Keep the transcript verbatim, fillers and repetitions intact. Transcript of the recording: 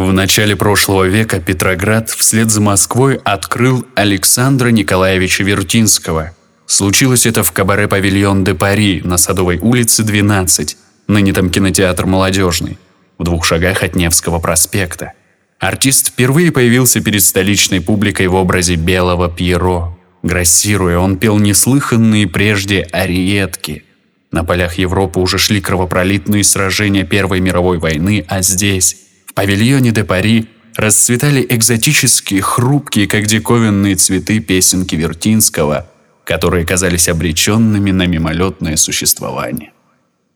В начале прошлого века Петроград вслед за Москвой открыл Александра Николаевича Вертинского. Случилось это в кабаре «Павильон де Пари» на Садовой улице, двенадцать, ныне там кинотеатр «Молодежный», в двух шагах от Невского проспекта. Артист впервые появился перед столичной публикой в образе белого Пьеро. Грассируя, он пел неслыханные прежде ариетки. На полях Европы уже шли кровопролитные сражения Первой мировой войны, а здесь, в павильоне де Пари, расцветали экзотические, хрупкие, как диковинные цветы, песенки Вертинского, которые казались обреченными на мимолетное существование.